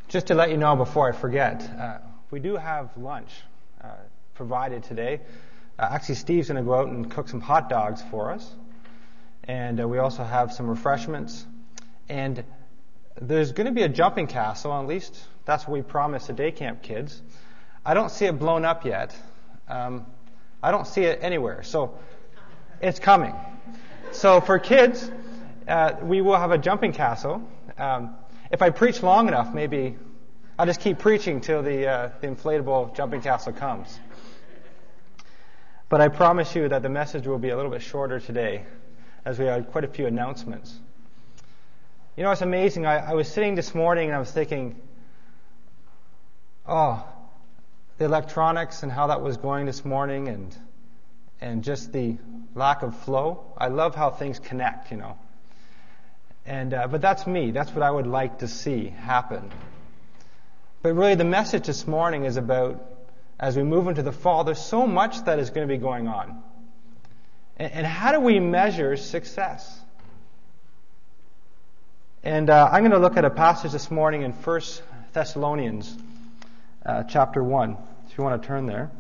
Just to let you know before I forget, we do have lunch provided today. Actually, Steve's going to go out and cook some hot dogs for us. And we also have some refreshments. And there's going to be a jumping castle, at least that's what we promised the day camp kids. I don't see it blown up yet. I don't see it anywhere. So it's coming. So for kids, we will have a jumping castle. If I preach long enough, maybe I'll just keep preaching till the inflatable jumping castle comes. But I promise you that the message will be a little bit shorter today, as we had quite a few announcements. You know, it's amazing. I was sitting this morning and I was thinking, the electronics and how that was going this morning and just the lack of flow. I love how things connect, you know. And but that's me. That's what I would like to see happen. But really the message this morning is about, as we move into the fall, there's so much that is going to be going on. And how do we measure success? And I'm going to look at a passage this morning in 1 Thessalonians chapter 1, if you want to turn there.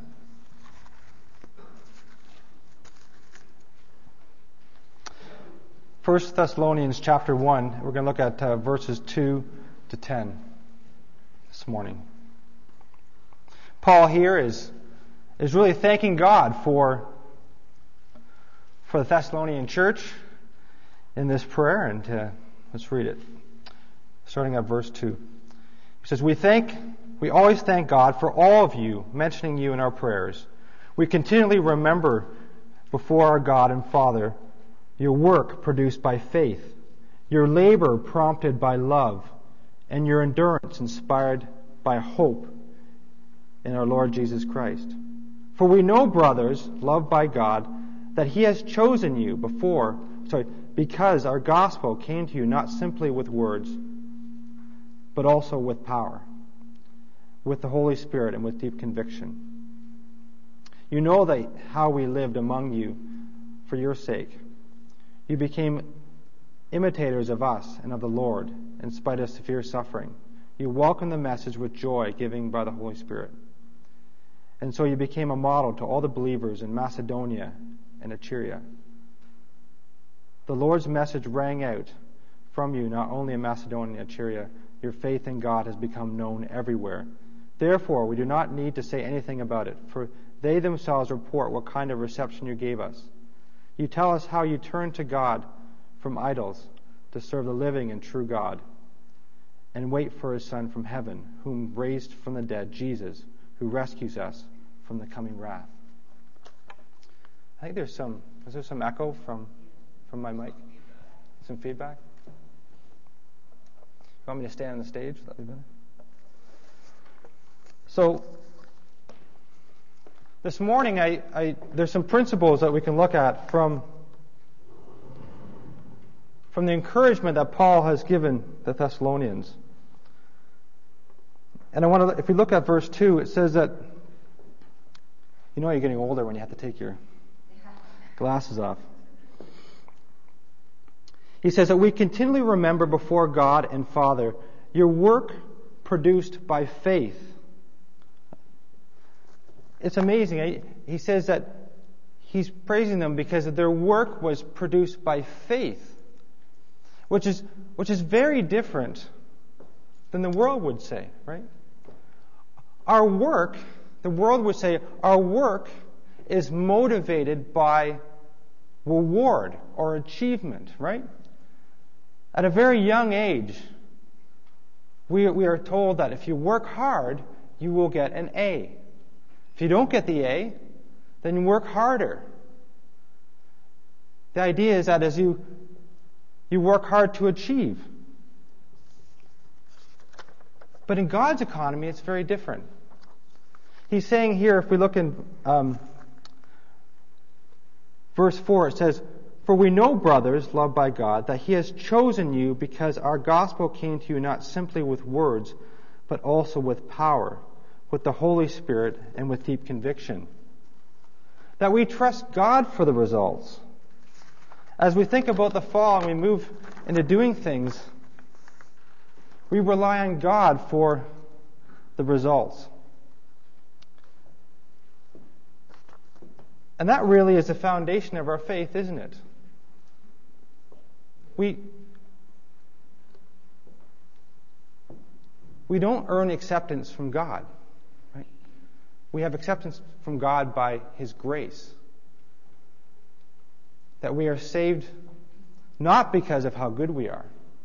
First Thessalonians chapter 1, we're going to look at verses 2 to 10 this morning. Paul here is really thanking God for the Thessalonian church in this prayer, and let's read it. Starting at verse 2. He says, We always thank God for all of you, mentioning you in our prayers. We continually remember before our God and Father your work produced by faith, your labor prompted by love, and your endurance inspired by hope in our Lord Jesus Christ. For we know, brothers, loved by God, that He has chosen you because our gospel came to you not simply with words, but also with power, with the Holy Spirit and with deep conviction. You know that how we lived among you for your sake. You became imitators of us and of the Lord in spite of severe suffering. You welcomed the message with joy given by the Holy Spirit. And so you became a model to all the believers in Macedonia and Achaia. The Lord's message rang out from you not only in Macedonia and Achaia. Your faith in God has become known everywhere. Therefore, we do not need to say anything about it, for they themselves report what kind of reception you gave us. You tell us how you turned to God from idols to serve the living and true God, and wait for His Son from heaven, whom raised from the dead, Jesus, who rescues us from the coming wrath. I think is there some echo from my mic? Some feedback? You want me to stand on the stage? Would that be better? So, this morning, there's some principles that we can look at from the encouragement that Paul has given the Thessalonians. And if you look at verse 2, it says that, you know you're getting older when you have to take your glasses off. He says that we continually remember before God and Father your work produced by faith. It's amazing. He says that he's praising them because their work was produced by faith, which is very different than the world would say, right? Our work, the world would say, our work is motivated by reward or achievement, right? At a very young age, we are told that if you work hard, you will get an A. If you don't get the A, then you work harder. The idea is that as you work hard to achieve. But in God's economy, it's very different. He's saying here, if we look in verse 4, it says, For we know, brothers, loved by God, that He has chosen you because our gospel came to you not simply with words, but also with power, with the Holy Spirit, and with deep conviction. That we trust God for the results. As we think about the fall and we move into doing things, We rely on God for the results. And that really is the foundation of our faith, isn't it? We don't earn acceptance from God. Right? We have acceptance from God by His grace. That we are saved not because of how good we are.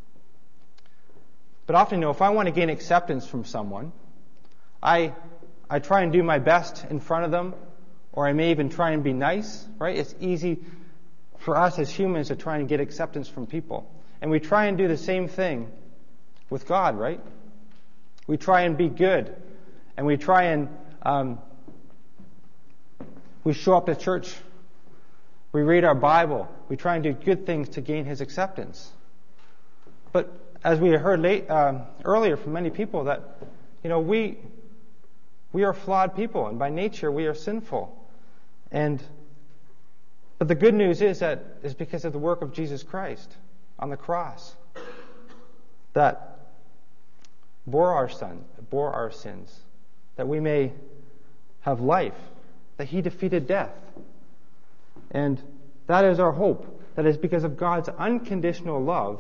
But often, if I want to gain acceptance from someone, I try and do my best in front of them, or I may even try and be nice, right? It's easy for us as humans to try and get acceptance from people. And we try and do the same thing with God, right? We try and be good. And we try and we show up to church. We read our Bible. We try and do good things to gain His acceptance. But as we heard earlier from many people, that we are flawed people, and by nature we are sinful. But the good news is that it's because of the work of Jesus Christ on the cross that bore our sins, that we may have life, that He defeated death. And that is our hope. That is because of God's unconditional love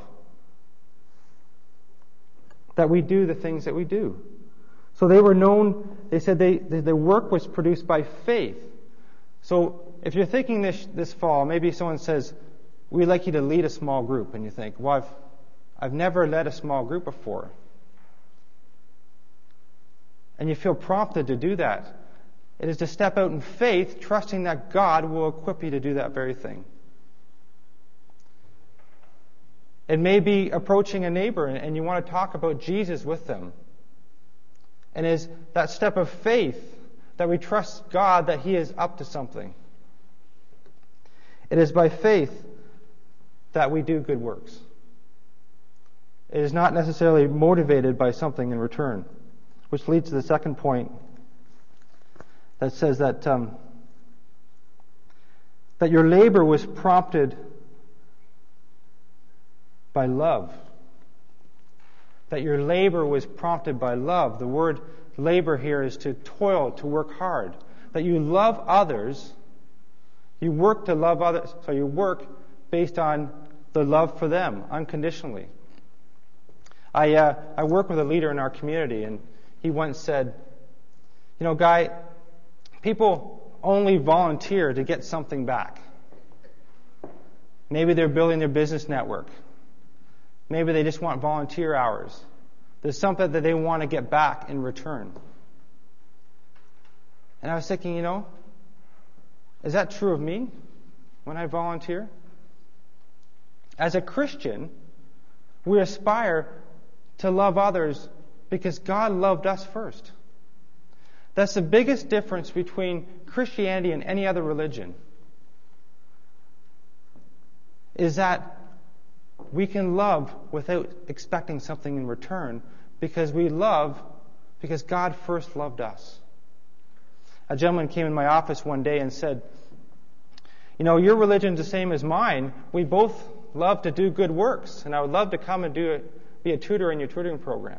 that we do the things that we do. So they were known, they said the work was produced by faith. So if you're thinking this fall, maybe someone says, we'd like you to lead a small group, and you think, well, I've never led a small group before. And you feel prompted to do that. It is to step out in faith, trusting that God will equip you to do that very thing. It may be approaching a neighbor and you want to talk about Jesus with them. And it is that step of faith that we trust God that He is up to something. It is by faith that we do good works. It is not necessarily motivated by something in return. Which leads to the second point that says that your labor was prompted by love. That your labor was prompted by love. The word labor here is to toil, to work hard. That you love others. You work to love others. So you work based on the love for them, unconditionally. I work with a leader in our community, and he once said, Guy, people only volunteer to get something back. Maybe they're building their business network. Maybe they just want volunteer hours. There's something that they want to get back in return. And I was thinking, is that true of me when I volunteer? As a Christian, we aspire to love others because God loved us first. That's the biggest difference between Christianity and any other religion. Is that we can love without expecting something in return because we love because God first loved us. A gentleman came in my office one day and said, your religion's the same as mine. We both love to do good works, and I would love to come and be a tutor in your tutoring program.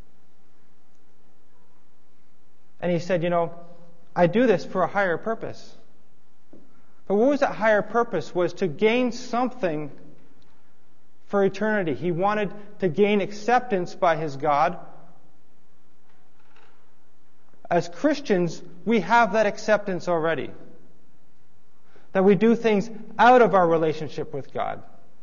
And he said, I do this for a higher purpose. But what was that higher purpose? Was to gain something for eternity. He wanted to gain acceptance by his God. As Christians, we have that acceptance already. That we do things out of our relationship with God.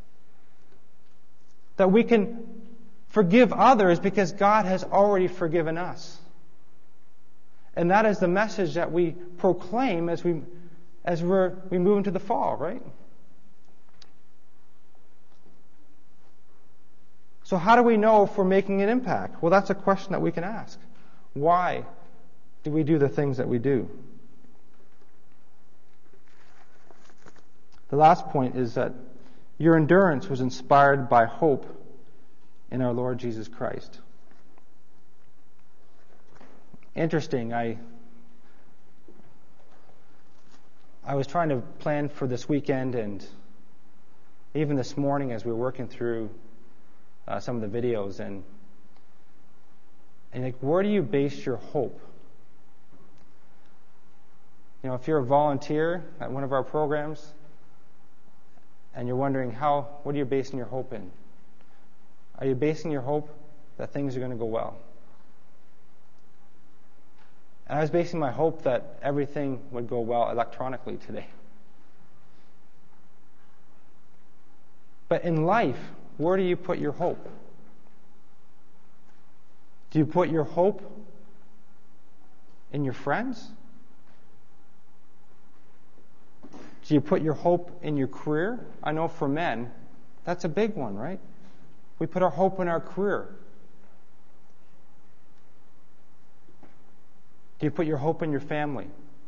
That we can forgive others because God has already forgiven us. And that is the message that we proclaim as we move into the fall, right? So how do we know if we're making an impact? Well, that's a question that we can ask. Why do we do the things that we do? The last point is that your endurance was inspired by hope in our Lord Jesus Christ. Interesting. I was trying to plan for this weekend, and even this morning as we were working through some of the videos, and And like, where do you base your hope? You know, if you're a volunteer at one of our programs and you're wondering what are you basing your hope in? Are you basing your hope that things are going to go well? And I was basing my hope that everything would go well electronically today. But in life, where do you put your hope? Do you put your hope in your friends? Do you put your hope in your career? I know for men, that's a big one, right? We put our hope in our career. Do you put your hope in your family?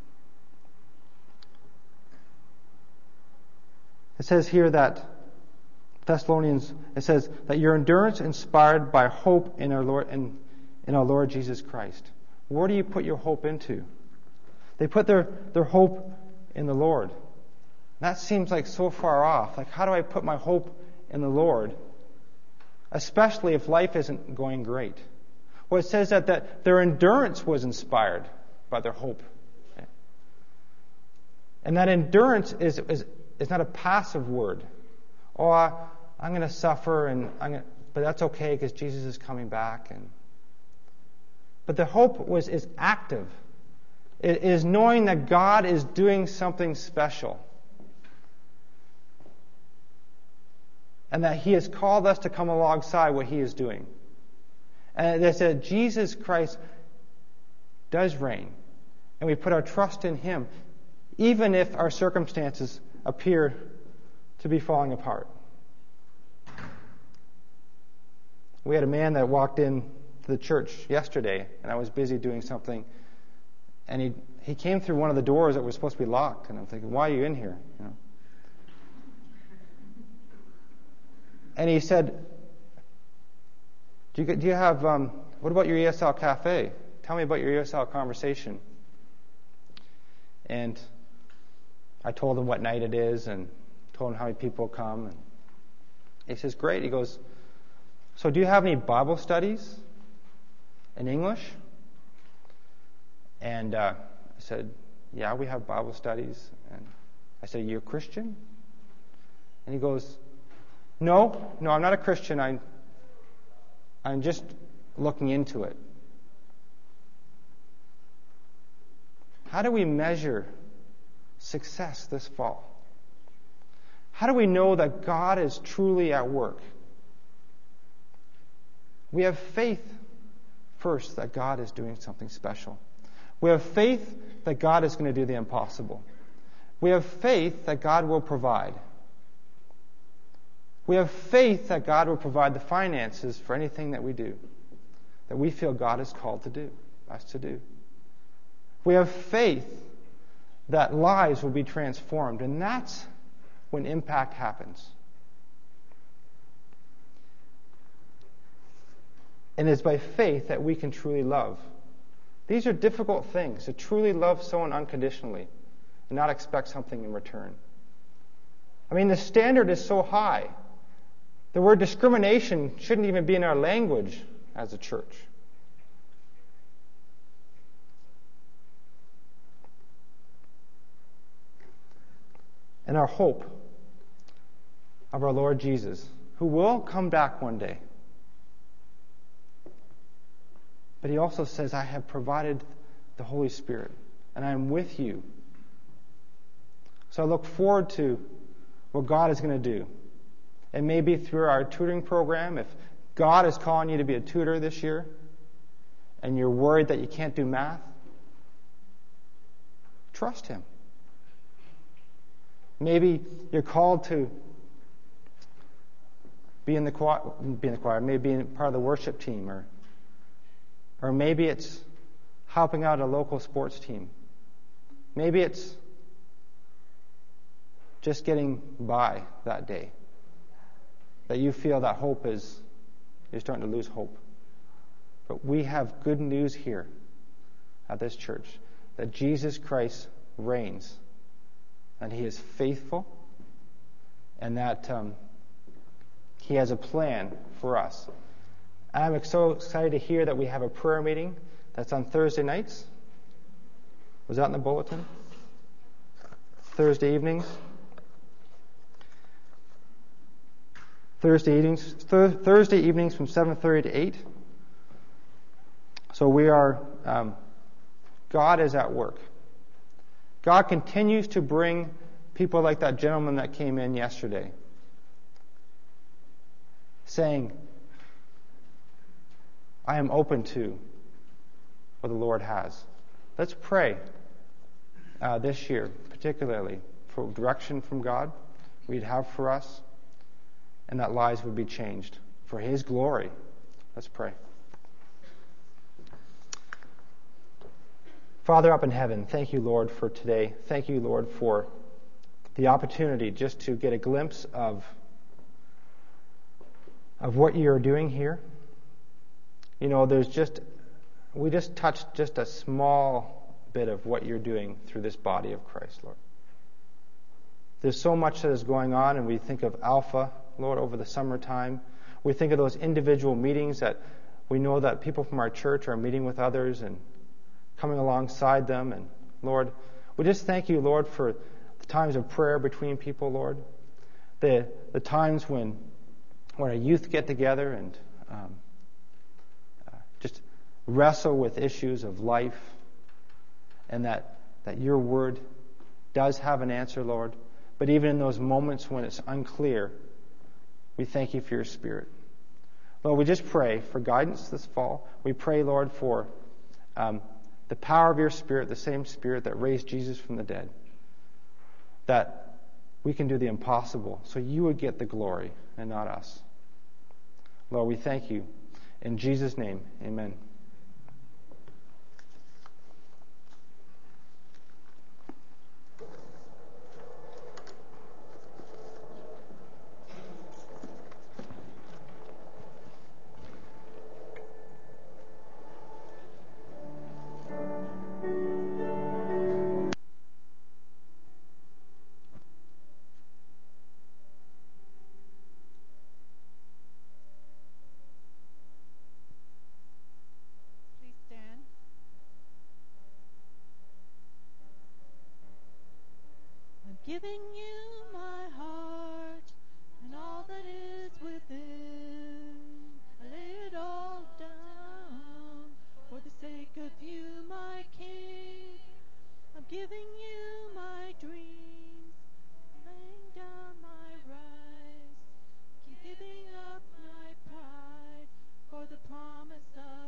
It says here that Thessalonians, it says that your endurance inspired by hope in our Lord Jesus Christ. Where do you put your hope into? They put their hope in the Lord. That seems like so far off. Like, how do I put my hope in the Lord? Especially if life isn't going great. Well, it says that their endurance was inspired by their hope. And that endurance is not a passive word. Oh, I'm going to suffer, but that's okay because Jesus is coming back. But the hope is active. It is knowing that God is doing something special. And that He has called us to come alongside what He is doing. And they said Jesus Christ does reign. And we put our trust in Him, even if our circumstances appear to be falling apart. We had a man that walked in to the church yesterday, and I was busy doing something. And he came through one of the doors that was supposed to be locked. And I'm thinking, why are you in here? You know? And he said, do you have, what about your ESL cafe? Tell me about your ESL conversation. And I told him what night it is and told him how many people come. And he says, great. He goes, so do you have any Bible studies in English? And I said, yeah, we have Bible studies. And I said, you're a Christian? And he goes, No, I'm not a Christian. I'm just looking into it. How do we measure success this fall? How do we know that God is truly at work? We have faith first that God is doing something special. We have faith that God is going to do the impossible. We have faith that God will provide. We have faith that God will provide the finances for anything that we do, that we feel God is called to do, us to do. We have faith that lives will be transformed, and that's when impact happens. And it's by faith that we can truly love. These are difficult things, to truly love someone unconditionally and not expect something in return. I mean, the standard is so high. The word discrimination shouldn't even be in our language as a church. And our hope of our Lord Jesus, who will come back one day. But He also says, I have provided the Holy Spirit, and I am with you. So I look forward to what God is going to do. It may be through our tutoring program. If God is calling you to be a tutor this year and you're worried that you can't do math, trust Him. Maybe you're called to be in the choir, maybe be part of the worship team, or maybe it's helping out a local sports team. Maybe it's just getting by that day. That you feel that hope you're starting to lose hope. But we have good news here at this church, that Jesus Christ reigns, and He is faithful, and that He has a plan for us I'm so excited to hear that we have a prayer meeting that's on Thursday nights. Was that in the bulletin? Thursday evenings. Thursday evenings from 7:30 to 8. So we are, God is at work. God continues to bring people like that gentleman that came in yesterday, saying, I am open to what the Lord has. Let's pray this year, particularly for direction from God we'd have for us, and that lives would be changed for His glory. Let's pray. Father up in heaven, thank you, Lord, for today. Thank you, Lord, for the opportunity just to get a glimpse of what you are doing here. You know, we just touched just a small bit of what you're doing through this body of Christ, Lord. There's so much that is going on, and we think of Alpha, Lord, over the summertime. We think of those individual meetings that we know that people from our church are meeting with others and coming alongside them. And Lord, we just thank you, Lord, for the times of prayer between people, Lord. The times when our youth get together and just wrestle with issues of life, and that your word does have an answer, Lord. But even in those moments when it's unclear, we thank you for your Spirit. Lord, we just pray for guidance this fall. We pray, Lord, for the power of your Spirit, the same Spirit that raised Jesus from the dead, that we can do the impossible so you would get the glory and not us. Lord, we thank you. In Jesus' name, amen. Giving you my heart and all that is within. I lay it all down for the sake of you, my King. I'm giving you my dreams, laying down my rights, giving up my pride for the promise of